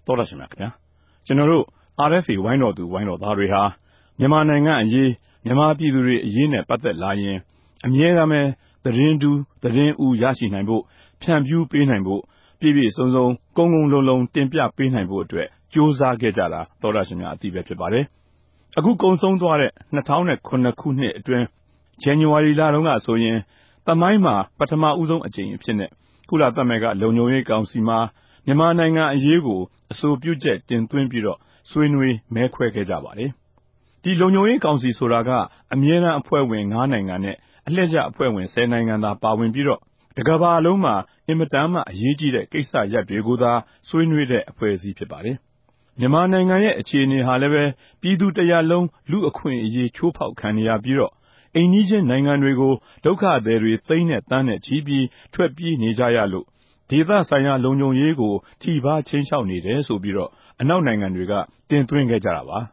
တော်ရရှိမြခင်ဗျာကျွန်တော်တို့ RFA ဝိုင်းတော်သူဝိုင်းတော်သားတွေဟာမြန်မာနိုင်ငံအရေးမြန်မာပြည်သူတွေအရေးနဲ့ပတ်သက်လာရင်အမြဲတမ်းသတင်းတူသတင်းဦးရရှိနိုင်ဖို့ဖြန့်ဖြူးပေးနိုင်ဖို့ပြည့်ပြည့်စုံစုံကုန်းကုန်းလုံးလုံးတင်ပြပေးနိုင်ဖို့အတွက်ကြိုးစားခဲ့ကြတာတော်ရရှိမြအသိပဲဖြစ်ပါတယ်အခုကုံဆုံးသွားတဲ့2009ခုနှစ်အတွင်းဇန်နဝါရီလတုန်းကဆိုရင်သမိုင်းမှာပထမဦးဆုံးအကြိမ်အဖြစ်နဲ့ကုလသမဂ္ဂလုံခြုံရေးကောင်စီမှာမြန်မာနိုင်ငံအရေးကိုအဆိုပြုချက်တင်သွင်းပြီးတော့ဆွေးနွေးမဲခွဲခဲ့ကြပါတယ်ဒီလုံခြုံရေးကောင်စီဆိုတာကအမြဲတမ်းအဖွဲ့ဝင်9နိုင်ငံနဲ့အလှည့်ကျအဖွဲ့ဝင်10နိုင်ငံသာပါဝင်ပြီးတော့တကမ္ဘာလုံးမှာအင်မတန်မှအရေးကြီးတဲ့ကိစ္စရပ်တွေကိုသာဆွေးနွေးတဲ့အဖွဲ့အစည်းဖြစ်ပါတယ်မြန်မာနိုင်ငံရဲ့အခြေအနေဟာလည်းပဲပြည်သူတရားလုံးလူအခွင့်အရေးချိုးဖောက်ခံနေရပြီးတော့အိမ်နီးချင်းနိုင်ငံတွေကိုဒုက္ခသည်တွေသိန်းနဲ့တန်းနဲ့ချီပြီးထွက်ပြေးနေကြရလို့ဒေသဆိုင်ရာလုံခြုံရေးကိုထိပါချင်းချောက်နေတယ်ဆိုပြီးတော့အနောက်နိုင်ငံတွေကတင်သွင်းခဲ့ကြတာပါ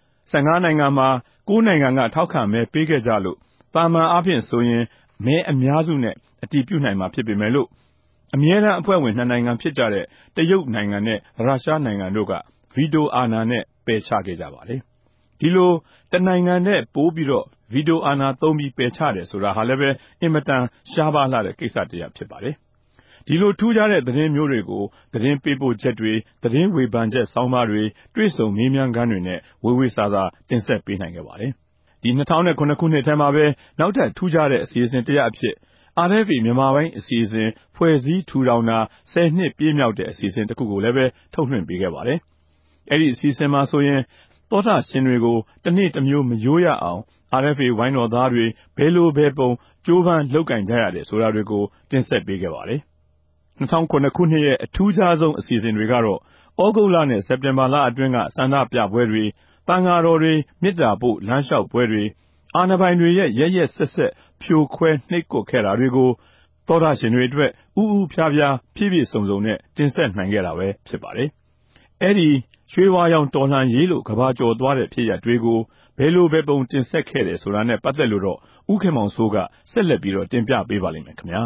15နိုင်ငံမှာ9နိုင်ငံကထောက်ခံမဲပေးခဲ့ကြလို့တာမန်အားဖြင့်ဆိုရင်မဲအများစုနဲ့အတည်ပြုနိုင်မှာဖြစ်ပေမဲ့လို့အမြဲတမ်းအဖွဲ့ဝင်2နိုင်ငံဖြစ်ကြတဲ့တရုတ်နိုင်ငံနဲ့ရုရှားနိုင်ငံတို့ကဗီတိုအာဏာနဲ့ပယ်ချခဲ့ကြပါတယ်ဒီလိုတနိုင်ငံနဲ့ပိုးပြီးတော့ဗီတိုအာဏာသုံးပြီးပယ်ချတယ်ဆိုတာဟာလည်းပဲအင်မတန်ရှားပါးလာတဲ့ကိစ္စတရားဖြစ်ပါတယ်ဒီလိုထူးခြားတဲ့သတင်းမျိုးတွေကိုသတင်းပေးပို့ချက်တွေသတင်းဝေဖန်ချက်ဆောင်းပါးတွေတွေ့ဆုံမေးမြန်းခန်းတွေနဲ့ဝေဝေစာစာတင်ဆက်ပေးနိုင်ခဲ့ပါတယ်ဒီ2009ခုနှစ်ထဲမှာပဲနောက်ထပ်ထူးခြားတဲ့အစီအစဉ်တရားအဖြစ် RFA မြန်မာပိုင်းအစီအစဉ်ဖွဲ့စည်းထူထောင်တာ10နှစ်ပြည့်မြောက်တဲ့အစီအစဉ်တစ်ခုကိုလည်းပဲထုတ်လွှင့်ပေးခဲ့ပါတယ်အဲ့ဒီအစီအစဉ်မှာဆိုရင်သောတာရှင်တွေကိုတနေ့တစ်မျိုးမရိုးရအောင် RFA ဝိုင်းတော်သားတွေဘယ်လိုဘယ်ပုံကြိုးပမ်းလုပ်ကင်ကြရတယ်ဆိုတာတွေကိုတင်ဆက်ပေးခဲ့ပါတယ်2009ခုနှစ်ရဲ့အထူးခြားဆုံးအစီအစဉ်တွေကတော့ဩဂုတ်လနဲ့စက်တင်ဘာလအတွင်းကဆန္ဒပြပွဲတွေတန်ဃာတော်တွေမေတ္တာပို့လမ်းလျှောက်ပွဲတွေအာဏာပိုင်တွေရဲ့ရက်ရက်ဆက်ဆက်ဖြိုခွဲနှိပ်ကွပ်ခဲ့တာတွေကိုသောတာရှင်တွေအတွက်ဥဥဖြားဖြားဖြည့်ပြည့်စုံစုံနဲ့တင်ဆက်နိုင်ခဲ့တာပဲဖြစ်ပါတယ်အဲ့ဒီရွှေဝါရောင်တော်လှန်ရေးလို့ကဘာကျော်သွားတဲ့ဖြစ်ရပ်တွေကိုဘယ်လိုပဲပုံတင်ဆက်ခဲ့တယ်ဆိုတာနဲ့ပတ်သက်လို့တော့ဦးခင်မောင်စိုးကဆက်လက်ပြီးတော့တင်ပြပေးပါလိမ့်မယ်ခင်ဗျာ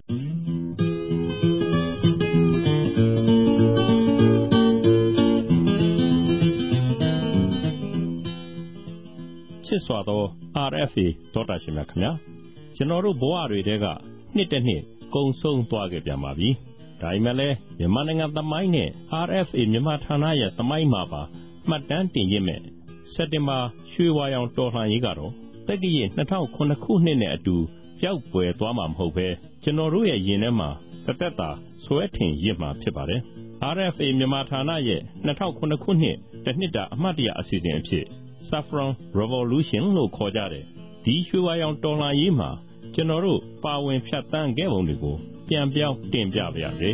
ချစ်စွာသော RFA သောတာရှင်များခင်ဗျာကျွန်တော်တို့ဘဝတွေတဲကနှစ်တစ်နှစ်ကုံဆုံးသွားခဲ့ပြန်ပါပြီဒါပေမဲ့လည်းမြန်မာနိုင်ငံသမိုင်းနဲ့ RFA မြန်မာဌာနရဲ့သမိုင်းမှာပါမှတ်တမ်းတင်ရစ်မဲ့စက်တင်ဘာရွှေဝါရောင်တော်လှန်ရေးကတော့တက္ကရာ2009ခုနှစ်နဲ့အတူပျောက်ကွယ်သွားမှာမဟုတ်ပဲကျွန်တော်တို့ရဲ့ရင်ထဲမှာတစ်သက်သာဆွဲထင်ရစ်မှာဖြစ်ပါတယ် RFA မြန်မာဌာနရဲ့2009ခုနှစ်တစ်နှစ်တာအမှတ်တရအစီအစဉ်အဖြစ် Saffron Revolution လို့ခေါ်ကြတဲ့ဒီရွှေဝါရောင်တော်လှန်ရေးမှာကျွန်တော်တို့ပါဝင်ဖြတ်သန်းခဲ့ပုံတွေကိုပြန်ပြောင်းတင်ပြပါရစေ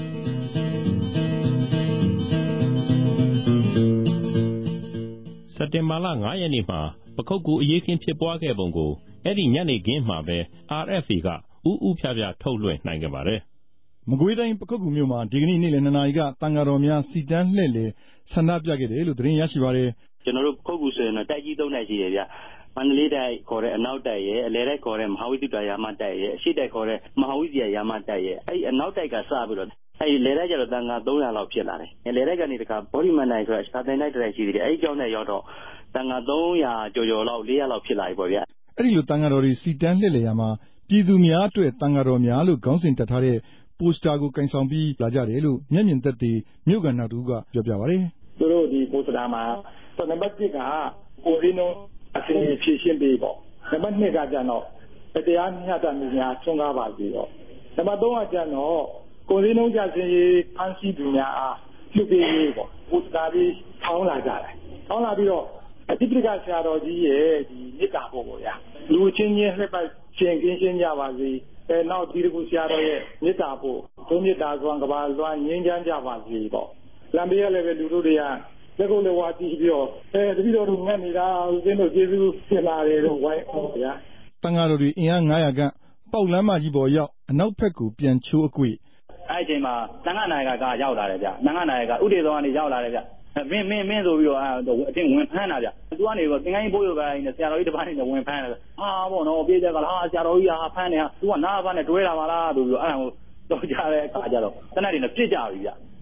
စက်တင်ဘာလ9ရက်နေ့မှာပခုတ်ကူအရေးခင်းဖြစ်ပွားခဲ့ပုံကိုအဲ့ဒီညနေခင်းမှာပဲ RFA ကဥဥဖြားဖြားထုတ်လွှင့်နိုင်ခဲ့ပါတယ်မကွေးတိုင်းပခုတ်ကူမြို့မှာဒီကနေ့နေ့လယ်2နာရီကတန်ဃာတော်များစီတန်းလှည့်လည်ဆန္ဒပြခဲ့တယ်လို့သတင်းရရှိပါတယ်ကျွန်တော်တို့ပခုတ်ကူဆိုရင်တော့တိုက်ကြီး3တိုက်ရှိတယ်ဗျမန္တလေးတိုက်ခေါ်တဲ့အနောက်တိုက်ရဲ့အလယ်တိုက်ခေါ်တဲ့မဟာဝိသုဒ္ဓရာမတိုက်ရဲ့အရှေ့တိုက်ခေါ်တဲ့မဟာဝိဇ္ဇာရာမတိုက်ရဲ့အဲ့အနောက်တိုက်ကစပြီးတော့အဲ့လယ်တိုက်ကျတော့တန်ခါ300လောက်ဖြစ်လာတယ်လယ်တိုက်ကနေတခါဘောဓိမန်တိုက်ဆိုတာရှာတင်တိုက်တိုက်ရှိသေးတယ်အဲ့ဒီကြောင့်နဲ့ရောက်တော့တန်ခါ300ကျော်ကျော်လောက်400လောက်ဖြစ်လာပြီပေါ့ဗျအဲ့ဒီလိုတန်ဃာတော်တွေစီတန်းလှည့်လည်ရမှာပြည်သူများအတွက်တန်ဃာတော်များလို့ခေါင်းစဉ်တက်ထားတဲ့ပိုစတာကိုကင်ဆောင်ပြီးလာကြတယ်လို့မျက်မြင်သက်သေမြို့ကန်နောက်တူကပြောပြပါတယ်သူတို့ဒီပိုစတာမှာနံပါတ်1ကကိုရင်းလုံးအစဉ်ဖြည့်ရှင်းပေးပေါ့နံပါတ်2ကကျတော့တရားမျှတမှုများဆွမ်းကားပါစေတော့နံပါတ်3ကကျတော့ကိုရင်းလုံးကြစင်ရေးဖန်ဆီးသူများအားပြုပေးရေးပေါ့ပိုစတာပြီးထောင်းလာကြတယ်ထောင်းလာပြီးတော့အတိပ္ပကဆရာတော်ကြီးရဲ့ဒီမေတ္တာပို့ပေါ့ဗျာလူချင်းချင်းလှည့်ပတ်ရှင်ကင်းရှင်းကြပါစေနောက်ဒီတကူဆရာတော်ရဲ့မေတ္တာပို့သုံးမေတ္တာစွမ်းကဘာစွမ်းငြိမ်းချမ်းကြပါစေပေါ့လမ်းဘေးရလည်းပဲလူတို့တွေကလက်ကိုလည်းဝါတီးပြီးတော့တတိတော်တို့ငတ်နေတာဦးဇင်းတို့ကျေးဇူးတင်လာတယ်လို့ဝိုင်းအောင်ဗျာတန်ဃာတော်တွေအင်အား900ခန့်ပေါက်လမ်းမကြီးပေါ်ရောက်အနောက်ဘက်ကိုပြန်ချိုးအကွေ့အဲ့ဒီအချိန်မှာတန်ခါနာယကရောက်လာတယ်ဗျတန်ခါနာယကဥဒေသောကနေရောက်လာတယ်ဗျမင်းဆိုပြီးတော့အတင်းဝင်ဖမ်းတာဗျသူကနေတော့သင်္ကန်းကြီးပိုးရပိုင်းနဲ့ဆရာတော်ကြီးတစ်ပါးနဲ့ဝင်ဖမ်းတယ်ဟာပေါ့နော်ပြေးကြကလားဆရာတော်ကြီးဟာဖမ်းနေဟာသူကနားဘာနဲ့တွဲလာပါလားဆိုပြီးတော့အဲ့ဒါကိုတော့ကြားတဲ့အခါကျတော့တနက်တွေနဲ့ပြစ်ကြပြီဗျ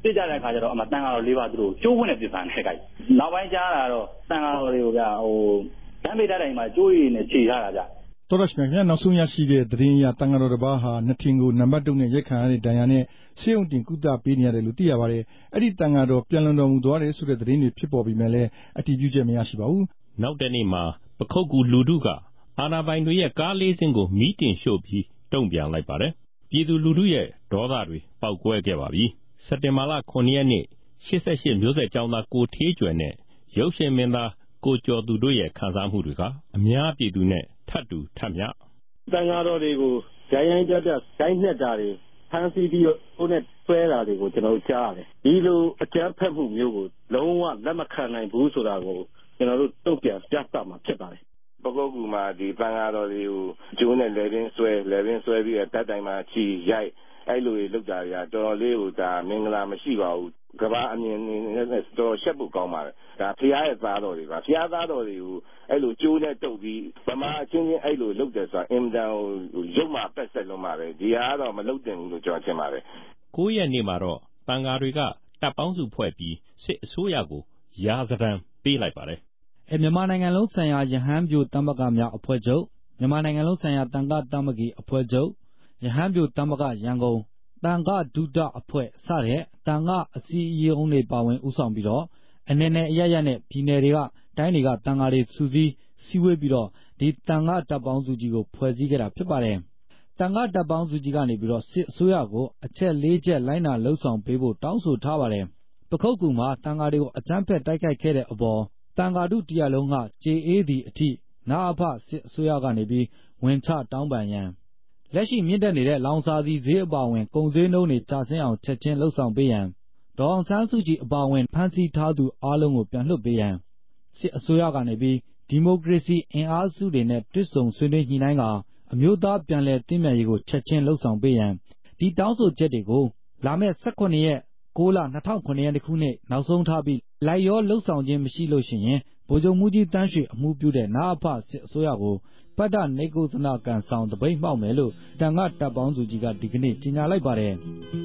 ပြကြတဲ့အခါကျတော့အမှတန်ဃာတော်၄ပါးသူတို့ကျိုးဝင်နေပြပန်တဲ့ခိုက်နောက်ပိုင်းကြားလာတော့တန်ဃာတော်တွေကိုဗျဓမ္မိတတိုင်းမှာကျိုးရည်နဲ့ခြေထားတာဗျတော်တော်ရှင်များနောက်ဆုံးရရှိတဲ့သတင်းအရတန်ဃာတော်တစ်ပါးဟာနှစ်ထင်ကိုနံပါတ်တုံးနဲ့ရက်ခံရတဲ့ဒဏ်ရာနဲ့ဆေးရုံတင်ကုသပေးနေရတယ်လို့သိရပါတယ်။အဲ့ဒီတန်ဃာတော်ပြန်လွန်တော်မူသွားတယ်ဆိုတဲ့သတင်းတွေဖြစ်ပေါ်ပြီးမှလည်းအတည်ပြုချက်မရရှိပါဘူး။နောက်တနေ့မှာပခုတ်ကူလူထုကအာဏာပိုင်တွေရဲ့ကားလေးစင်းကိုမီးတင်ရှို့ပြီးတုံ့ပြန်လိုက်ပါတယ်။ပြည်သူလူထုရဲ့ဒေါသတွေပေါက်ကွဲခဲ့ပါပြီ။စက်တင်ဘာလ9ရက်နေ့88မျိုးဆက်ကျောင်းသားကိုထေးကျွယ်နဲ့ရုပ်ရှင်မင်းသားကိုကျော်သူတို့ရဲ့ခံစားမှုတွေကအများပြည်သူနဲ့ထပ်တူထပ်မျှတန်ဃာတော်တွေကိုရိုင်းကြပြဂိုင်းနှက်တာတွေဖမ်းဆီးပြီးကိုယ်နဲ့ဆွဲတာတွေကိုကျွန်တော်တို့ကြားရတယ်ဒီလိုအကြမ်းဖက်မှုမျိုးကိုလုံးဝလက်မခံနိုင်ဘူးဆိုတာကိုကျွန်တော်တို့တုံ့ပြန်ပြသမှာဖြစ်ပါတယ်ပကုတ်ကူမှာဒီတန်ဃာတော်တွေကိုကျိုးနဲ့လေပင်ဆွဲပြီးတတ်တိုင်းမှာချီရိုက်အဲ့လိုတွေလုပ်တာတွေကတော်တော်လေးကိုဒါမင်္ဂလာမရှိပါဘူးကဘာအမြင်နဲ့တော်ရှက်ဖို့ကောင်းပါတယ်ဒါဖျားရဲ့သားတော်တွေပါဖျားသားတော်တွေကိုအဲ့လိုကျိုးနဲ့တုပ်ပြီးဗမာအချင်းချင်းအဲ့လိုလုပ်တယ်ဆိုတာအင်တန်ကိုရုပ်မှပက်ဆက်လုံးပါပဲဒီဟာကတော့မလုပ်တင်ဘူးလို့ကျွန်တော်ထင်ပါတယ် 9ရက်နေ့မှာတော့တန်ဃာတွေကတပ်ပေါင်းစုဖွဲ့ပြီးစစ်အစိုးရကိုရာဇဒံပေးလိုက်ပါတယ်မြန်မာနိုင်ငံလုံးဆိုင်ရာယဟန်ပြိုတမကများအဖွဲ့ချုပ်မြန်မာနိုင်ငံလုံးဆိုင်ရာတန်ဃတမကီအဖွဲ့ချုပ်ယဟန်ပြိုတမကရန်ကုန်တန်ဃဒုဒအဖွဲ့စတဲ့တန်ဃအစည်းအရုံးတွေပါဝင်ဦးဆောင်ပြီးတော့အနေနဲ့အရရနဲ့ပြည်နယ်တွေကတိုင်းတွေကတန်ဃာတွေစုစည်းစည်းဝေးပြီးတော့ဒီတန်ဃတပ်ပေါင်းစုကြီးကိုဖွဲ့စည်းခဲ့တာဖြစ်ပါတယ်တန်ဃတပ်ပေါင်းစုကြီးကနေပြီးတော့စစ်အစိုးရကိုအချက်၄ချက်လိုက်နာလှုပ်ဆောင်ပေးဖို့တောင်းဆိုထားပါတယ်ပခုတ်ကူမှာတန်ဃာတွေကိုအကြမ်းဖက်တိုက်ခိုက်ခဲ့တဲ့အပေါ်တန်ဃာတုတရားလုံးကကြေအေးသည့်အထိနာအဖစစ်အစိုးရကနေပြီးဝင်ချတောင်းပန်ရန်လက်ရှိမြင့်တက်နေတဲ့လောင်စာဆီဈေးအပါအဝင်ကုန်ဈေးနှုန်းတွေကျဆင်းအောင်ချက်ချင်းလှုပ်ဆောင်ပေးရန်ဒေါအောင်ဆန်းစုကြည်အပါအဝင်ဖမ်းဆီးထားသူအားလုံးကိုပြန်လွှတ်ပေးရန်စစ်အစိုးရကနေပြီးဒီမိုကရေစီအင်အားစုတွေနဲ့တွစ်ဆုံဆွေးနွေးညှိနှိုင်းကအမျိုးသားပြန်လည်တည်မြဲရေးကိုချက်ချင်းလှုပ်ဆောင်ပေးရန်ဒီတောင်းဆိုချက်တွေကိုလာမယ့်18ရက်6လ2009ရက်ခုနှစ်နောက်ဆုံးထားပြီးလိုက်ရောလှုပ်ဆောင်ခြင်းမရှိလို့ရှိရင်ဗိုလ်ချုပ်မှုကြီးတန်းရွှေအမှုပြုတဲ့နာအဖစစ်အစိုးရကိုပတ္တနေကုသနာကန်ဆောင်တပိတ်မှောက်မယ်လို့တန်ဃတပ်ပေါင်းစုကြီးကဒီကနေ့ကြေညာလိုက်ပါတယ်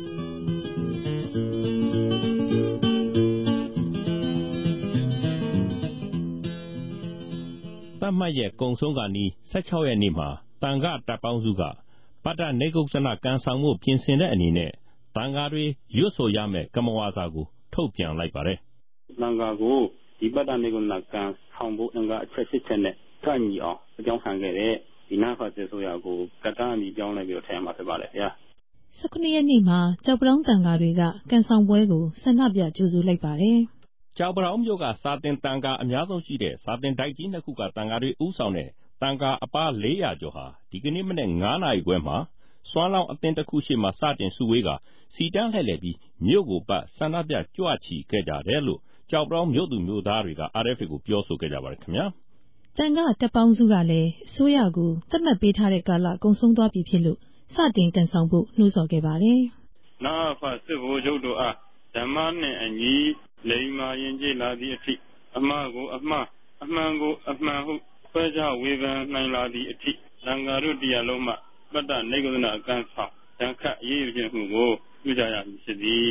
တတ်မှတ်ရဲ့ကုံဆုံးကနီး16ရက်နေ့မှာတန်ဃတပ်ပေါင်းစုကပတ္တနေကုသနာကန်ဆောင်မှုပြင်ဆင်တဲ့အနေနဲ့တန်ဃာတွေရွတ်ဆိုရမယ်ကမဝါစာကိုထုတ်ပြန်လိုက်ပါတယ်တန်ဃာကိုဒီပတ္တနေကုသနာကန်ဆောင်ဖို့အင်္ဂါအချက်8ချက်နဲ့တွန့်ညီအောင်အကြောင်းခံခဲ့တဲ့ဒီနာဖတ်စစ်ဆိုရကိုကတ္တအမိပြောင်းလဲပြီးတော့ထည့်မှာဖြစ်ပါလေဗျာ 19ရက်နေ့မှာကြောက်ပတောင်းတန်ဃာတွေကကန်ဆောင်ပွဲကိုဆန္ဒပြကြိုဆိုလိုက်ပါတယ်ကြောက်ပတောင်းမြို့ကစာတင်တန်ဃာအများဆုံးရှိတဲ့စာတင်တိုက်ကြီးနှစ်ခုကတန်ဃာတွေဦးဆောင်တဲ့တန်ဃာအပါ400ကျော်ဟာဒီကနေ့မနေ့9နာရီခွဲမှာစွမ်းလောင်းအသင်းတစ်ခုရှိမှစတင်စုဝေးကစီတန်းလှည့်လည်ပြီးမြို့ကိုပတ်ဆန္ဒပြကြွချီခဲ့ကြတယ်လို့ကြောက်ပတောင်းမြို့သူမြို့သားတွေက RFA ကိုပြောဆိုခဲ့ကြပါတယ်ခင်ဗျာတန်ဃတပ်ပေါင်းစုကလည်းအစိုးရကိုသတ်မှတ်ပေးထားတဲ့ကာလကုန်ဆုံးသွားပြီဖြစ်လို့စတင်ကန်ဆောင်ဖို့နှိုးဆော်ခဲ့ပါတယ်။နာဖတ်စစ်ဗိုလ်ချုပ်တို့အားဓမ္မနှင့်အညီလိမ္မာရင်ကျေးလာသည့်အထိအမှားကိုအမှားအမှန်ကိုအမှန်ဟုဆွဲခြားဝေဖန်နိုင်လာသည့်အထိသံဃာတို့တရားလုံးမှပတ္တနေကုသနာအကန့်ဆောင်တန်ခတ်ရေးယူခြင်းမှုကိုပြုကြရမည်ဖြစ်သည်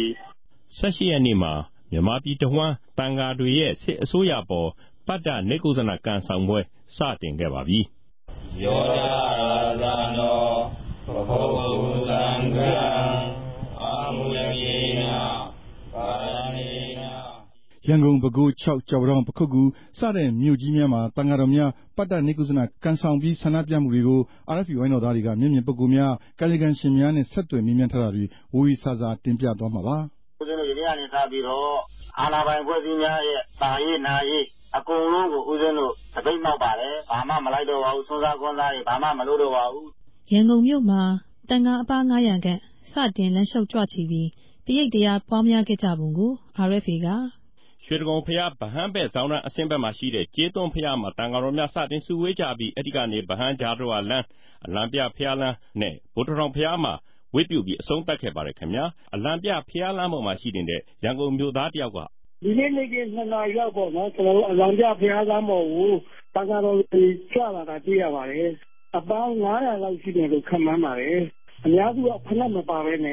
18ရက်နေ့မှာမြန်မာပြည်တဝန်းတန်ဃာတွေရဲ့စစ်အစိုးရပေါ်ပတ္တနေကုသနာကန်ဆောင်ပွဲစတင်ခဲ့ပါပြီယောဓာရာဇနောဘဂဝုသံဃံအာမုယကေနကာရဏေနရန်ကုန်ပဲခူး6ကြောက်ပတောင်းပခုတ်ကူစတဲ့မြို့ကြီးများမှာတန်ဃာတော်များပတ္တနေကုသနာကန်ဆောင်ပြီးဆန္ဒပြမှုတွေကို RFA ဝိုင်းတော်သားတွေကမျက်မြင်ပုဂ္ဂိုလ်များကာယကံရှင်များနဲ့ဆက်သွယ်မြင်မြန်ထားတာတွေဝေစာစာတင်ပြသွားမှာပါဦးဇင်းတို့ယနေ့ကနေစပြီးတော့အာဏာပိုင်ဖွဲ့စည်းများရဲ့တာရေးနာရေးအကုန်လုံးကိုဦးဇင်းတို့တပိတ်မှောက်ပါတယ်ဘာမှမလိုက်တော့ပါဘူးဆွမ်းစားခွန်းစားတွေဘာမှမလုပ်တော့ပါဘူးရန်ကုန်မြို့မှာတန်ဃာအပါ900ခန့်စတင်လမ်းလျှောက်ကြွချီပြီးပိဋိတရားပွားများခဲ့ကြပုံကို RFA ကရွှေတကုံဖျားဗဟန်းဘက်ဇောင်းရန်အဆင်းဘက်မှာရှိတဲ့ကျေးသွန်းဖျားမှာတန်ဃာတော်များစတင်စုဝေးကြပြီးအဲ့ဒီကနေဗဟန်းကြားတော်လမ်းအလံပြဖျားလမ်းနဲ့ဗုဒ္ဓတော်ဖျားမှာဝိပြုပြီးအဆုံးသတ်ခဲ့ပါတယ်ခင်ဗျာအလံပြဖျားလမ်းပေါ်မှာရှိနေတဲ့ရန်ကုန်မြို့သားတယောက်ကဒီနေ့နေ့က2နာရီရောက်ပေါ့နော်ကျွန်တော်တို့အလံပြဖျားလမ်းပေါ်ကိုတန်ဃာတော်တွေကြွလာတာတွေ့ရပါတယ်အပေါင်း900လောက်ရှိတယ်လို့ခန့်မှန်းပါတယ်အများစုကဖဏတ်မပါပဲနဲ့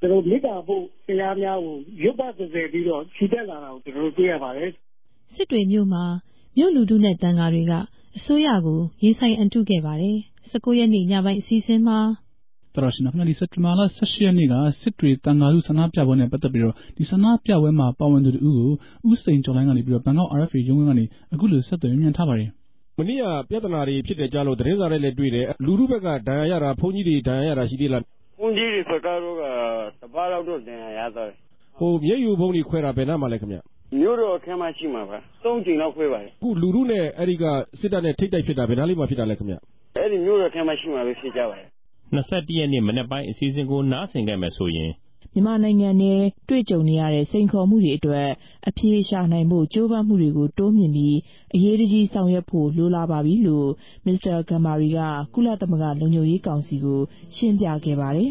ကျွန်တော်မေတ္တာဖို့တရားများကိုရုပ်ပတ်စေပြီးတော့ခြိတက်လာတာကိုကျွန်တော်တွေ့ရပါတယ်စစ်တွေမြို့မှာမြို့လူထုနဲ့တန်ဃာတွေကအစိုးရကိုရင်ဆိုင်အန်တုခဲ့ပါတယ်19ရက်နေ့ညပိုင်းအစီအစဉ်မှာတော်ရှင်နိုင်ငံစက်တင်ဘာလ18ရက်နေ့ကစစ်တွေတန်ဃာလူဆန္ဒပြပွဲနဲ့ပတ်သက်ပြီးတော့ဒီဆန္ဒပြပွဲမှာပါဝင်သူတို့ကိုဦးစိန်ကျော်လိုင်းကနေပြီးတော့ဘန်ကောက် RFA ရုံးကနေအခုလိုဆက်သွယ်မြင်ထားပါတယ်မနေ့ကပြဿနာတွေဖြစ်တယ်ကြားလို့သတင်းစာတွေလည်းတွေ့တယ်လူထုဘက်ကဒဏ်ရာရတာဘုန်းကြီးတွေဒဏ်ရာရတာရှိသေးလားဘုန်းကြီးတွေကတော့တပတ်လောက်တော့ဒဏ်ရာရသွားတယ်မျက်ရည်ဘုံတွေခွဲတာဘယ်နှမှာလဲခင်ဗျမြို့တော်အခန်းမရှိမှာပါ3ချိန်လောက်ခွဲပါတယ်အခုလူထုနဲ့အဲ့ဒီကစစ်တပ်နဲ့ထိတ်တိုက်ဖြစ်တာဘယ်နှလေးမှာဖြစ်တာလဲခင်ဗျအဲ့ဒီမြို့တော်အခန်းမရှိမှာပဲဖြစ်ကြပါတယ် 21ရက်နေ့မနေ့ပိုင်းအစီအစဉ်ကိုနားဆင်ခဲ့မယ်ဆိုရင်မြန်မာနိုင်ငံနဲ့တွေ့ကြုံနေရတဲ့စိန်ခေါ်မှုတွေအတွက်အပြေရှာနိုင်ဖို့ကြိုးပမ်းမှုတွေကိုတိုးမြှင့်ပြီးအရေးကြီးဆောင်ရွက်ဖို့လိုလာပါပြီလို့မစ္စတာဂမ်မာရီကကုလသမဂ္ဂလုံခြုံရေးကောင်စီကိုရှင်းပြခဲ့ပါတယ်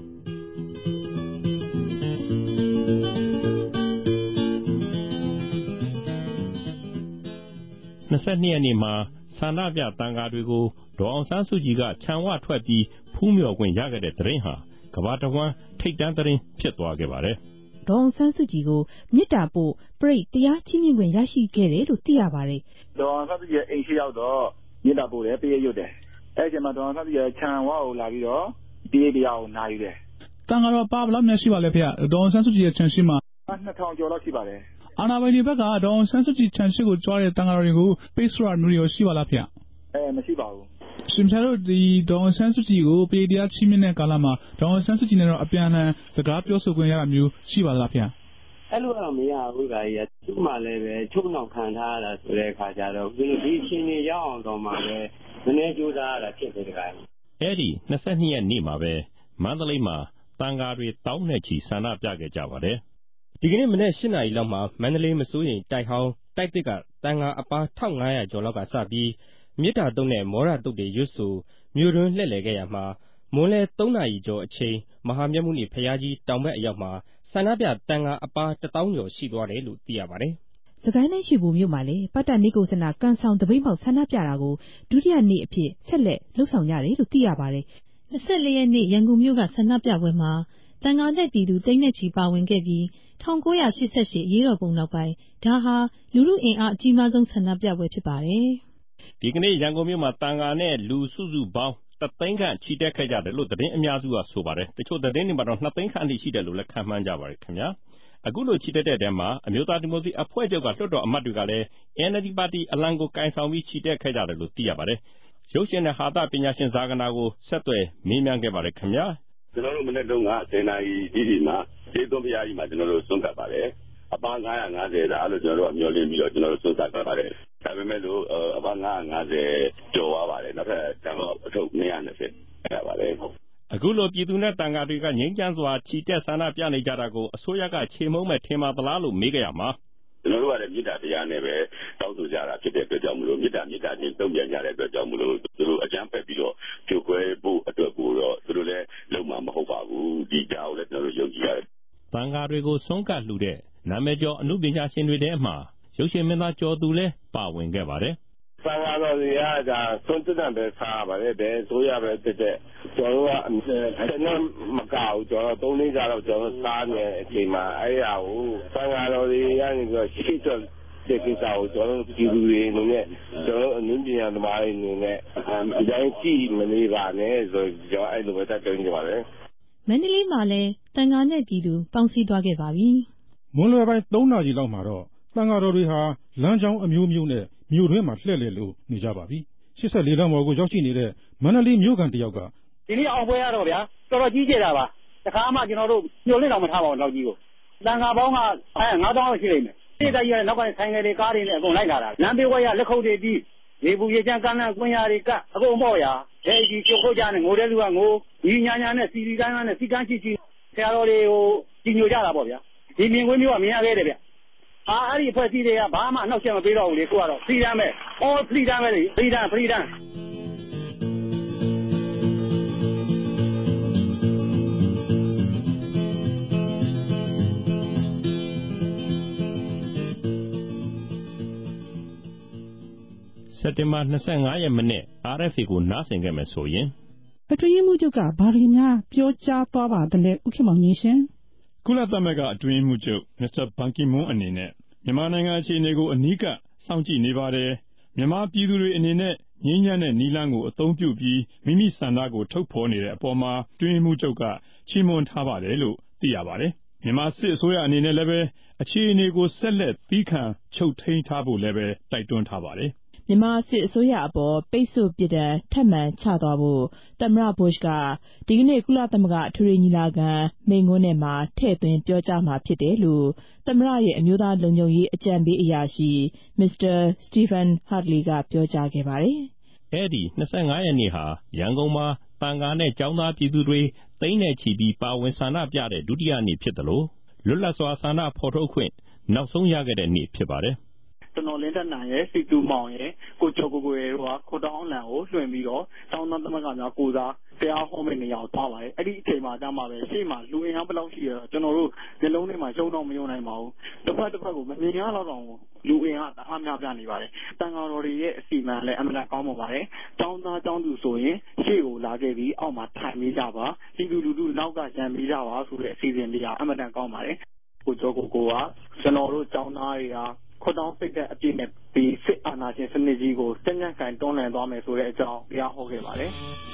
22ရက်နေ့မှာဆန္ဒပြတန်ဃာတွေကိုဒေါ်အောင်ဆန်းစုကြည်ကခြံဝထွက်ပြီးဖူးမြော်ခွင့်ရခဲ့တဲ့သတင်းဟာကမ္ဘာတဝန်းထိပ်တန်းသတင်းဖြစ်သွားခဲ့ပါတယ်ဒေါ်အောင်ဆန်းစုကြည်ကိုမြစ်တာပို့ပရိတ်တရားချီးမြှင့်ခွင့်ရရှိခဲ့တယ်လို့သိရပါတယ်ဒေါ်အောင်ဆန်းစုကြည်အိမ်ရှိရောက်တော့မြစ်တာပို့တယ်ပေးရွတ်တယ်အဲ့ဒီမှာဒေါ်အောင်ဆန်းစုကြည်ခြံဝကိုလာပြီးတော့ပေးတရားကိုနာယူတယ်တန်ဃာတော်ပါဘလောက်များရှိပါလဲဖေဒေါ်အောင်ဆန်းစုကြည်ရဲ့ခြံရှိမှာ 2000ကျော်လောက်ရှိပါတယ်အာဏာပိုင်တွေဘက်ကဒေါ်အောင်ဆန်းစုကြည်ခြံရှိကိုကြွားတဲ့တန်ဃာတော်တွေကိုပေးစွာမျိုးတွေရှိပါလားဖေမရှိပါဘူးရှင်ပြတို့ဒီဒေါ်အောင်ဆန်းစုကြည်ကိုပြည်တရားချီးမြှင့်တဲ့ကာလမှာဒေါ်အောင်ဆန်းစုကြည်နဲ့တော့အပြန်အလှန်စကားပြောဆိုခွင့်ရတာမျိုးရှိပါသလားဖေအဲ့လိုတော့မရဘူးခါကြီးသူ့မှာလည်းပဲချုံနှောင်ခံထားရတာဆိုတဲ့အခါကျတော့ဒီအချင်းတွေရောက်အောင်တော့မှပဲနည်းနည်းကြိုးစားရတာဖြစ်တယ်တခါကြီးအဲ့ဒီ22ရက်နေ့မှာပဲမန္တလေးမှာတန်ဃာတွေတောင်းနဲ့ချီဆန္ဒပြခဲ့ကြပါတယ်ဒီကနေ့မနေ့8နာရီလောက်မှာမန္တလေးမစိုးရင်တိုက်ဟောင်းတိုက်တစ်ကတန်ဃာအပါ1500ကျော်လောက်ကစပြီးမြစ်တာတုံးနဲ့မောရတုတ်တွေရွတ်ဆိုမြို့တွင်းလှည့်လည်ခဲ့ရမှာမွန်းလဲ3နာရီကျော်အချိန်မဟာမြတ်မုနီဖရာကြီးတောင်ဘက်အရောက်မှာဆန္ဒပြတန်ဃာအပါ1000ကျော်ရှိသွားတယ်လို့သိရပါတယ်စကိုင်းတိုင်းရွှေဘိုမြို့မှာလည်းပတ္တနိဂုဇနာကန်ဆောင်တပိတ်မောက်ဆန္ဒပြတာကိုဒုတိယနေ့အဖြစ်ဆက်လက်လှုပ်ဆောင်ကြတယ်လို့သိရပါတယ် 24ရက်နေ့ရန်ကုန်မြို့ကဆန္ဒပြပွဲမှာတန်ဃာနဲ့ပြည်သူသိန်းနဲ့ချီပါဝင်ခဲ့ပြီး1988အရေးတော်ပုံနောက်ပိုင်းဒါဟာလူထုအင်အားအကြီးမားဆုံးဆန္ဒပြပွဲဖြစ်ပါတယ်ဒီကနေ့ရန်ကုန်မြို့မှာတန်ဃာနဲ့လူစုစုပေါင်း3သိန်းခန့်ချီတက်ခဲ့ကြတယ်လို့သတင်းအများစုကဆိုပါတယ်တချို့သတင်းတွေမှာတော့2သိန်းခန့်အထိရှိတယ်လို့လည်းခန့်မှန်းကြပါတယ်ခင်ဗျာအခုလိုချီတက်တဲ့တဲမှာအမျိုးသားဒီမိုကရေစီအဖွဲ့ချုပ်ကလွှတ်တော်အမတ်တွေကလည်း NLD ပါတီအလံကိုကင်ဆောင်ပြီးချီတက်ခဲ့ကြတယ်လို့သိရပါတယ်ရုပ်ရှင်နဲ့ဟာသပညာရှင်ဇာဂနာကိုဆက်သွယ်မေးမြန်းခဲ့ပါတယ်ခင်ဗျာကျွန်တော်တို့မနေ့တုန်းက10နာရီဒီမှာဒေသွန်ဖျားကြီးမှာကျွန်တော်တို့ဆွန့်ကပ်ပါတယ်အပန်း950ဒါလို့ကျွန်တော်တို့အမျှော်လင့်ပြီးတော့ကျွန်တော်တို့ဆွန့်ကပ်ကြပါတယ်ဒါပေမဲ့လို့အပန်း950ကျော်သွားပါတယ်နောက်ထပ်ကျွန်တော်အထုပ်220ရပါတယ်အခုလိုပြည်သူနဲ့တန်ဃာတွေကငြိမ်းချမ်းစွာချီတက်ဆန္ဒပြနေကြတာကိုအစိုးရကချေမှုန်းမဲ့ထင်ပါသလားလို့မေးကြရမှာကျွန်တော်တို့ကလည်းမေတ္တာတရားနဲ့ပဲတောင်းဆိုကြတာဖြစ်တဲ့အတွက်ကြောင့်မလို့မေတ္တာချင်းတုံ့ပြန်ကြတဲ့အတွက်ကြောင့်မလို့သူတို့အကြမ်းဖက်ပြီးတော့ဖြိုခွဲဖို့အတွက်ကိုတော့သူတို့လည်းလုံးဝမဟုတ်ပါဘူးဒီကြောင်လည်းကျွန်တော်တို့ယုံကြည်ရတယ်တန်ဃာတွေကိုစွန့်ကပ်လှူတဲ့နာမည်ကျော်အမှုပညာရှင်တွေထဲမှာရုပ်ရှင်မင်းသားကျော်သူလည်းပါဝင်ခဲ့ပါတယ်သံဃာတော်တွေကဒါသွန်သတ်ပဲစားပါတယ်ဘယ်ဆိုရပဲတက်တဲ့ကျွန်တော်ကအဲ့မကောက်ကျွန်တော်3-4ကြတော့ကျွန်တော်စားနေအချိန်မှာအဲ့ရကိုသံဃာတော်တွေကနေပြီးတော့ရှိတော့တဲ့ကိစ္စကိုကျွန်တော်ပြည်သူတွေအနေနဲ့ကျွန်တော်အနည်းပညာသမားတွေအနေနဲ့အတိုင်းကြည့်မနေပါနဲ့ဆိုကျွန်တော်အဲ့လိုပဲတက်ကြနေပါတယ်မန္တလေးမှာလည်းတန်ဃာနဲ့ပြည်သူပေါင်းစည်းသွားခဲ့ပါပြီမွန်းလွယ်ပိုင်း3နာရီလောက်မှာတော့တန်ဃာတော်တွေဟာလမ်းကြောင်းအမျိုးမျိုးနဲ့မြို့တွင်းမှာလှည့်လည်လို့နေကြပါပြီ84လမ်းပေါ်ကိုရောက်ရှိနေတဲ့မန္တလေးမြို့ကန်တယောက်ကဒီနေ့အောင်ပွဲရတော့ဗျာတော်တော်ကြီးကျယ်တာပါတခါမှကျွန်တော်တို့ညှို့လင့်တော့မထားပါဘူးတော့ကြီးကိုတန်ဃာပေါင်းက9000ရှိလိမ့်မယ်ဒီတိုင်းရနောက်ကဆိုင်ငယ်တွေကားတွေနဲ့အကုန်လိုက်လာတာလမ်းပေးဝဲရလက်ခုပ်တွေပြီးရေဘူးရေချမ်းကမ်းလမ်းကွင်းရတွေကအကုန်ပေါ့ဗျာအဲဒီကျုပ်ခိုးကြနဲ့ငိုတဲ့လူကငိုညီညာညာနဲ့စီကန်းနဲ့စီကန်းရှိဆရာတော်တွေကိုကြီးညိုကြတာပေါ့ဗျာဒီမြင်ကွင်းမျိုးကမြင်ရခဲ့တယ်ဗျအဲ့ဒီဖွဲ့စည်းတွေကဘာမှအနှောက်အယှက်မပေးတော့ဘူးလေကိုကတော့ freedom ပဲ all freedom ပဲလေ freedom စက်တင်ဘာ25ရက်မနေ့ RFA ကိုနားဆင်ခဲ့မယ်ဆိုရင်အတွင်းရေးမှူးချုပ်ကဘာတွေများပြောကြားသွားပါသလဲဦးခင်မောင်ကြီးရှင်ကုလသမဂ္ဂအတွင်းရေးမှူးချုပ်မစ္စတာဘန်ကီမွန်းအနေနဲ့မြန်မာနိုင်ငံအခြေအနေကိုအနီးကပ်စောင့်ကြည့်နေပါတယ်မြန်မာပြည်သူတွေအနေနဲ့ငြိမ်းချမ်းတဲ့နည်းလမ်းကိုအသုံးပြုပြီးမိမိဆန္ဒကိုထုတ်ဖော်နေတဲ့အပေါ်မှာအတွင်းရေးမှူးချုပ်ကချီးမွမ်းထားပါတယ်လို့သိရပါတယ်မြန်မာစစ်အစိုးရအနေနဲ့လည်းပဲအခြေအနေကိုဆက်လက်သီးခံချုပ်ထိန်းထားဖို့လည်းပဲတိုက်တွန်းထားပါတယ်မြန်မာစစ်အစိုးရအပေါ်ပိတ်ဆို့ပြစ်ဒဏ်ထပ်မံချသွားဖို့သမ္မတဘုရှ်ကဒီကနေ့ကုလသမဂ္ဂအထွေထွေညီလာခံမိန့်ခွန်းထဲမှာထည့်သွင်းပြောကြားမှာဖြစ်တယ်လို့သမ္မတရဲ့အမျိုးသားလုံခြုံရေးအကြံပေးအရာရှိမစ္စတာစတီဖန်ဟတ်လီကပြောကြားခဲ့ပါတယ်။အဲဒီ25ရက်နေ့ဟာရန်ကုန်မှာသံဃာနဲ့ကျောင်းသားပြည်သူတွေသိန်းနဲ့ချီပြီးပါဝင်ဆန္ဒပြတဲ့ဒုတိယနေ့ဖြစ်သလိုလွတ်လပ်စွာဆန္ဒဖော်ထုတ်ခွင့်နောက်ဆုံးရခဲ့တဲ့နေ့ဖြစ်ပါတယ်ကျွန်တော်လင်းတက်နိုင်ရဲ့စီတူမောင်ရဲ့ကိုကျော်ကိုရဲ့တို့ကခေါတောင်းအလံကိုလွှင့်ပြီးတော့တောင်းတသမဂ္ဂများကိုစားတရားဟောမယ့်နေရာကိုသွားပါတယ်အဲ့ဒီအချိန်မှာတမ်းမှာပဲရှေ့မှာလူအင်အားဘယ်လောက်ရှိရတော့ကျွန်တော်တို့မျိုးလုံးထဲမှာရှုံတော့မယုံနိုင်ပါဘူးတစ်ဖက်ကိုမမြင်ရတော့တော့လူအင်အားတအားများပြနေပါတယ်တန်ဃာတော်တွေရဲ့အစီအမံလည်းအမှန်ကောင်းပါပါတယ်တောင်းသားတောင်းသူဆိုရင်ရှေ့ကိုလာခဲ့ပြီးအောက်မှာထိုင်မိကြပါဒီလူနောက်ကရံမိကြပါဆိုတဲ့အစီအစဉ်လေးကအမှန်ကောင်းပါတယ်ကိုကျော်ကိုကကျွန်တော်တို့တောင်းသားတွေကခေါတောင်းစိတ်တဲ့အပြည့်နဲ့ဒီစစ်အာဏာရှင်စနစ်ကြီးကိုတညံ့ကန်တွန်းလှန်သွားမယ်ဆိုတဲ့အကြောင်းတရားဟောခဲ့ပါတယ်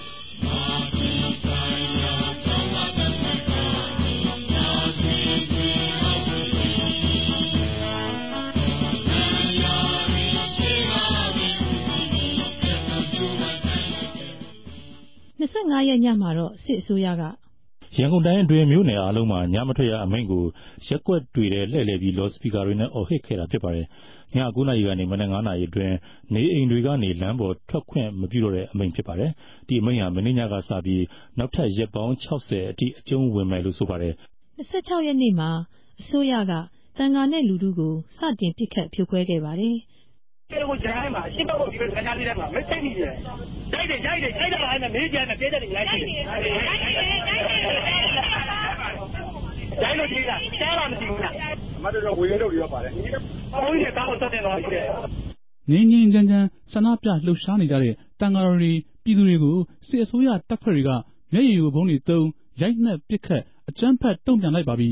25ရက်ညမှာတော့စစ်အစိုးရကရန်ကုန်တိုင်းအတွင်းမြို့နယ်အားလုံးမှာညမထွက်ရအမိန့်ကိုရက်ကွက်တွေထဲလှည့်လည်ပြီးလော်စပီကာတွေနဲ့အော်ဟစ်ခဲ့တာဖြစ်ပါတယ်။ည9နာရီကနေမနက်9နာရီအတွင်းနေအိမ်တွေကနေလမ်းပေါ်ထွက်ခွင့်မပြုတော့တဲ့အမိန့်ဖြစ်ပါတယ်။ဒီအမိန့်ဟာမနေ့ညကစပြီးနောက်ထပ်ရက်ပေါင်း60အထိအကျုံးဝင်မယ်လို့ဆိုပါတယ်။26ရက်နေ့မှာအစိုးရကတန်ဃာနဲ့လူထုကိုစတင်ပစ်ခတ်ဖြိုခွဲခဲ့ပါတယ်။ကိုကြားထဲမှာရှင်းတော့ဒီလိုခဏလေးထဲမှာမသိနေတယ်တိုက်တယ်အဲ့ဒါလည်းမေးကြတယ်ပြေးတယ်ညာရှိတယ်တိုင်းလို့ကြီးတာကြားလာမသိဘူးလားမတော်တော့ဝေရုပ်တွေရောပါတယ်ဘုန်းကြီးတောင်းတော့တယ်တော့ရှိတယ်ငင်းငင်းကြမ်းကြမ်းဆန္ဒပြလှုပ်ရှားနေကြတဲ့တန်ဃာတော်တွေပြည်သူတွေကိုစစ်အစိုးရတပ်ဖွဲ့တွေကမျက်ရည်ယိုဗုံးတွေသုံးရိုက်နှက်ပစ်ခတ်အကြမ်းဖက်တုံ့ပြန်လိုက်ပါပြီ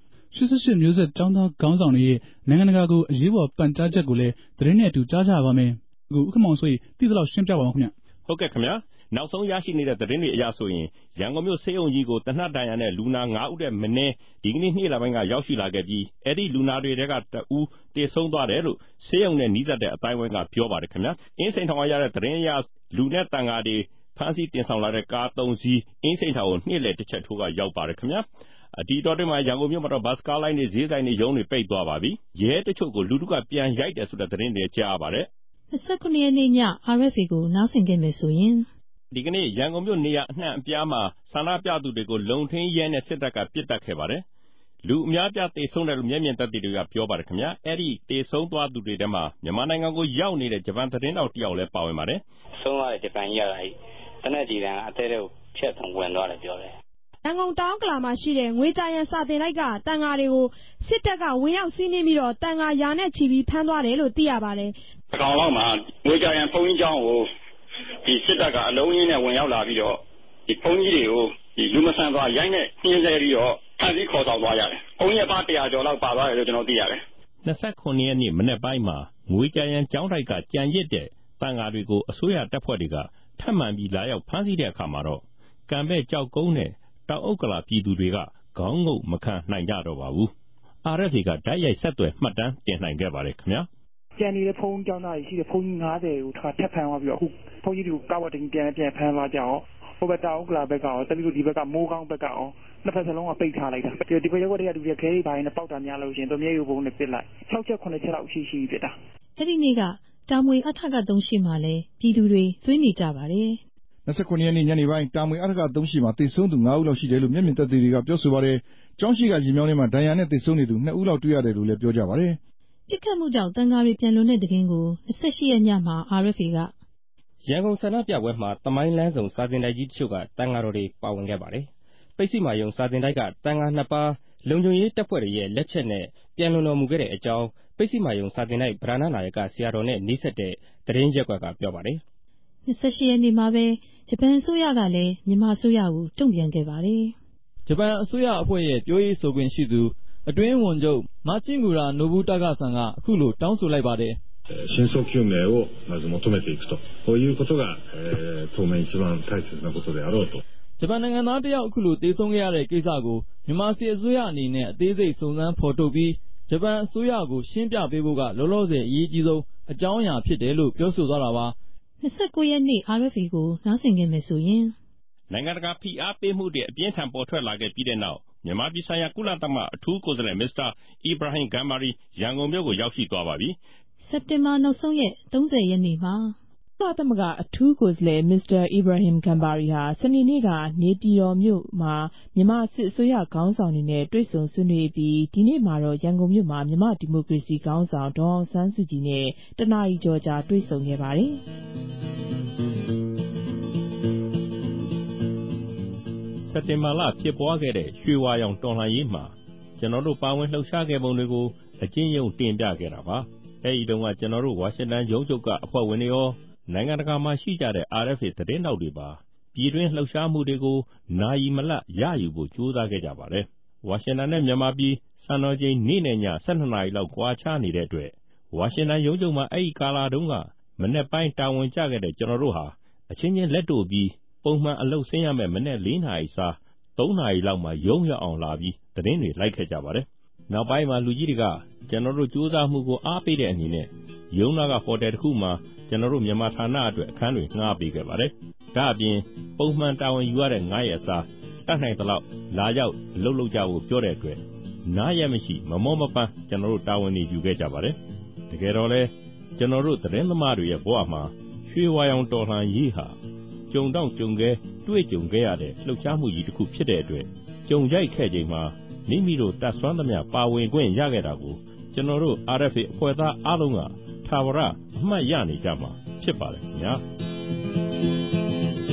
88မျိုးဆက်ကျောင်းသားခေါင်းဆောင်တွေရဲ့နိုင်ငံတကာကိုအရေးပေါ်ပန်ကြားချက်ကိုလည်းသတင်းနဲ့အတူကြားကြပါမယ်။အခုဥက္ကမောင်ဆွေတည်သလောက်ရှင်းပြပါအောင်ခင်ဗျ။ဟုတ်ကဲ့ခင်ဗျာ။နောက်ဆုံးရရှိနေတဲ့သတင်းတွေအရဆိုရင်ရန်ကုန်မြို့ဆေးရုံကြီးကိုတနတ်တန်ရနဲ့လူနာ9ဦးတဲ့မင်းဒီကနေ့နေ့လပိုင်းကရောက်ရှိလာခဲ့ပြီးအဲ့ဒီလူနာတွေထဲကတဦးတေဆုံးသွားတယ်လို့ဆေးရုံနဲ့နီးစပ်တဲ့အတိုင်းဝိုင်းကပြောပါတယ်ခင်ဗျာ။အင်းစိန်ထောင်ကရတဲ့သတင်းအရလူနဲ့တန်ဃာတွေဖမ်းဆီးတင်ဆောင်လာတဲ့ကား3စီးအင်းစိန်ထောင်ကိုနှိမ့်လေတစ်ချက်ထိုးကရောက်ပါတယ်ခင်ဗျာ။ဒီတော့တွင်မှာရန်ကုန်မြို့မှာတော့ဘတ်စကားလိုင်းတွေဈေးဆိုင်တွေရုံးတွေပိတ်သွားပါပြီ။ရဲတချို့ကိုလူထုကပြန်ရိုက်တယ်ဆိုတဲ့သတင်းတွေကြားရပါတယ်။29ရက်နေ့ည RFA ကိုနားဆင်ခဲ့မယ်ဆိုရင်ဒီကနေ့ရန်ကုန်မြို့နေရာအနှံ့အပြားမှာဆန္ဒပြသူတွေကိုလုံထင်းရဲနဲ့စစ်တပ်ကပစ်တက်ခဲ့ပါတယ်။လူအများပြသေဆုံးတယ်လို့မျက်မြင်သက်သေတွေကပြောပါတယ်ခင်ဗျာ။အဲ့ဒီသေဆုံးသွားသူတွေထဲမှာမြန်မာနိုင်ငံကိုရောက်နေတဲ့ဂျပန်သတင်းတောက်တယောက်လည်းပါဝင်ပါတယ်။ဆုံးသွားတဲ့ဂျပန်ကြီးကတနက်ကြီးတန်းအသေးတွေကိုဖြတ်ထုံဝင်သွားတယ်ပြောတယ်ရန်ကုန်တောင်ကလာမှာရှိတဲ့ငွေကြရန်စာတင်လိုက်ကတန်ဃာတွေကိုစစ်တပ်ကဝင်ရောက်စီးနင်းပြီးတော့တန်ဃာရာနဲ့ချီပြီးဖမ်းသွားတယ်လို့သိရပါတယ်။ကောင်လောက်မှာငွေကြရန်ဘုန်းကြီးကျောင်းကိုဒီစစ်တပ်ကအလုံးကြီးနဲ့ဝင်ရောက်လာပြီးတော့ဒီဘုန်းကြီးတွေကိုဒီလူမဆန်သွားရိုက်နဲ့နှင်းဆဲပြီးတော့ဖမ်းဆီးခေါ်ဆောင်သွားရတယ်။ဘုန်းကြီးအပါ100ကျော်လောက်ပါသွားတယ်လို့ကျွန်တော်သိရတယ်။29ရက်နေ့မနေ့ပိုင်းမှာငွေကြရန်ကျောင်းတိုက်ကကြံရစ်တဲ့တန်ဃာတွေကိုအစိုးရတပ်ဖွဲ့တွေကထပ်မံပြီးလာရောက်ဖမ်းဆီးတဲ့အခါမှာတော့ကံပဲကြောက်ကုန်းနဲ့တောင်ဥက္ကလာပြည်သူတွေကခေါင်းငုတ်မခံနိုင်ကြတော့ပါဘူး။ RFA ကတိုက်ရိုက်ဆက်သွယ်မှတ်တမ်းတင်နိုင်ခဲ့ပါတယ်ခင်ဗျာ။ကျန်နေတဲ့ဖုန်းကျောင်းသားတွေရှိတဲ့ဖုန်းကြီး90ကိုထပ်ဖမ်းသွားပြီးတော့အခုဖုန်းကြီးတွေကိုကာဝတ်တင်ပြန်ဖမ်းသွားကြအောင်ဟိုဘက်တောင်ဥက္ကလာဘက်ကရောတတိယဒီဘက်ကမိုးကောင်းဘက်ကရောနှစ်ဖက်စလုံးကပိတ်ထားလိုက်တာဒီဘက်ရောက်တဲ့လူတွေခဲတွေပိုင်းနဲ့ပေါက်တာများလို့ရှင်တို့မြေယူဘုံနဲ့ပစ်လိုက်6ချက်9ချက်လောက်ရှိပြစ်တာအဲ့ဒီနေ့ကတာမွေအထက3ရှိမှလည်းပြည်သူတွေသွေးနေကြပါတယ် 29ရက်နေ့ညနေပိုင်းတာမွေအထက3ရှိမှာသေဆုံးသူ9ဦးလောက်ရှိတယ်လို့မျက်မြင်သက်သေတွေကပြောဆိုပါတယ်။ကျောင်းရှိကရေမြောင်းထဲမှာဒဏ်ရာနဲ့သေဆုံးနေသူ2ဦးလောက်တွေ့ရတယ်လို့လည်းပြောကြပါတယ်။ပြစ်ခတ်မှုကြောင့်တန်ဃာတွေပြန်လွန်တဲ့သတင်းကို28ရက်ညမှာ RFA ကရန်ကုန်ဆန္ဒပြပွဲမှာတမိုင်းလန်းဆောင်စာတင်တိုက်ကြီးတချို့ကတန်ဃာတော်တွေပါဝင်ခဲ့ပါတယ်။ပိတ်စီမာယုံစာတင်တိုက်ကတန်ဃာ2ပါးလုံခြုံရေးတပ်ဖွဲ့တွေရဲ့လက်ချက်နဲ့ပြန်လွန်တော်မူခဲ့တဲ့အကြောင်းပိတ်စီမာယုံစာတင်တိုက်ဗရဏနာယကဆရာတော်နဲ့နှိစက်တဲ့သတင်းရက်ကွက်ကပြောပါတယ်။ 28 ရက်နေ့မှာပဲဂျပန်အစိုးရကလည်းမြန်မာအစိုးရကိုတုံ့ပြန်ခဲ့ပါတယ်။ဂျပန်အစိုးရအဖွဲ့ရဲ့ပြောရေးဆိုခွင့်ရှိသူအတွင်းဝန်ချုပ်マチムラノブタカさんがအခုလိုတောင်းဆိုလိုက်ပါတယ်真相究明をまず求めていくということが、当面一番大切なことであろうと。 ဂျပန်နိုင်ငံသားတယောက်အခုလိုသေဆုံးခဲ့ရတဲ့ကိစ္စကိုမြန်မာစစ်အစိုးရအနေနဲ့အသေးစိတ်စုံစမ်းဖော်ထုတ်ပြီးဂျပန်အစိုးရကိုရှင်းပြပေးဖို့ကလောလောဆယ်အရေးကြီးဆုံးအကြောင်းအရာဖြစ်တယ်လို့ပြောဆိုသွားတာပါ 29 ရက်နေ့ RFA ကိုနားဆင်ခဲ့မယ်ဆိုရင်နိုင်ငံတကာဖိအားပေးမှုတွေအပြင်းထန်ပေါ်ထွက်လာခဲ့ပြီးတဲ့နောက်မြန်မာပြည်ဆိုင်ရာကုလသမဂ္ဂအထူးကိုယ်စားလှယ်မစ္စတာအီဘရာဟင်ဂမ်မာရီရန်ကုန်မြို့ကိုရောက်ရှိသွားပါပြီစက်တင်ဘာနောက်ဆုံးရက်30ရက်နေ့မှာကုလသမဂ္ဂအထူးကိုယ်စားလှယ်မစ္စတာအီဘရာဟင်ဂမ်ဘာရီဟာစနေနေ့ကနေပြည်တော်မြို့မှာမြန်မာစစ်အစိုးရခေါင်းဆောင်တွေနဲ့တွေ့ဆုံဆွေးနွေးပြီးဒီနေ့မှာတော့ရန်ကုန်မြို့မှာမြန်မာဒီမိုကရေစီခေါင်းဆောင်ဒေါ်အောင်ဆန်းစုကြည်နဲ့တနာရီကျော်ကြာတွေ့ဆုံခဲ့ပါတယ်စက်တင်ဘာလဖြစ်ပွားခဲ့တဲ့ရွှေဝါရောင်တော်လှန်ရေးမှာကျွန်တော်တို့ပါဝင်လှုပ်ရှားခဲ့ပုံတွေကိုအကျဉ်းချုပ်တင်ပြခဲ့တာပါအဲဒီတုန်းကကျွန်တော်တို့ဝါရှင်တန်ရုံးချုပ်ကအဖွဲ့ဝင်တွေရောနိုင်ငံတကာမှာရှိကြတဲ့ RFA သတင်းတောက်တွေပါပြည်တွင်းလှုပ်ရှားမှုတွေကိုနာယီမလတ်ရယူဖို့ကြိုးစားခဲ့ကြပါတယ်ဝါရှင်တန်နဲ့မြန်မာပြည်စံတော်ချိန်နေ့နဲ့ည12 နာရီလောက်ကွာခြားနေတဲ့အတွက်ဝါရှင်တန်ရုံးချုပ်မှာအဲဒီကာလာတုန်းကမနေ့ပိုင်းတာဝန်ကျခဲ့တဲ့ကျွန်တော်တို့ဟာအချင်းချင်းလက်တို့ပြီးပုံမှန်အလုပ်ဆင်းရမယ့်မနေ့4 နာရီစား3 နာရီလောက်မှရုံးရောက်အောင်လာပြီးသတင်းတွေလိုက်ခဲ့ကြပါတယ်နောက်ပိုင်းမှာလူကြီးတွေကကျွန်တော်တို့ကြိုးစားမှုကိုအားပေးတဲ့အနေနဲ့ရုံးနာကဟိုတယ်တစ်ခုမှာကျွန်တော်တို့မြန်မာဌာနအတွက်အခန်းတွေငှားပေးခဲ့ပါတယ်ဒါအပြင်ပုံမှန်တာဝန်ယူရတဲ့9ရက်အစားတတ်နိုင်သလောက်လာရောက်အလုပ်လုပ်ကြဖို့ပြောတဲ့အတွက်နားရမရှိမမောမပန်းကျွန်တော်တို့တာဝန်တွေယူခဲ့ကြပါတယ်တကယ်တော့လဲကျွန်တော်တို့သတင်းသမားတွေရဲ့ဘဝမှာရွှေဝါရောင်တော်လှန်ရေးဟာကြုံတော့ကြုံခဲ့တွေ့ကြုံခဲ့ရတဲ့လှုပ်ရှားမှုကြီးတစ်ခုဖြစ်တဲ့အတွက်ကြုံရိုက်ခဲ့ချိန်မှာမိမိတို့တတ်ဆွမ်းသမျှပါဝင်ခွင့်ရခဲ့တာကိုကျွန်တော်တို့ RFA အဖွဲ့သားအားလုံးကထာဝရအမှတ်ရနေကြမှာဖြစ်ပါတယ်ခင်ဗျာ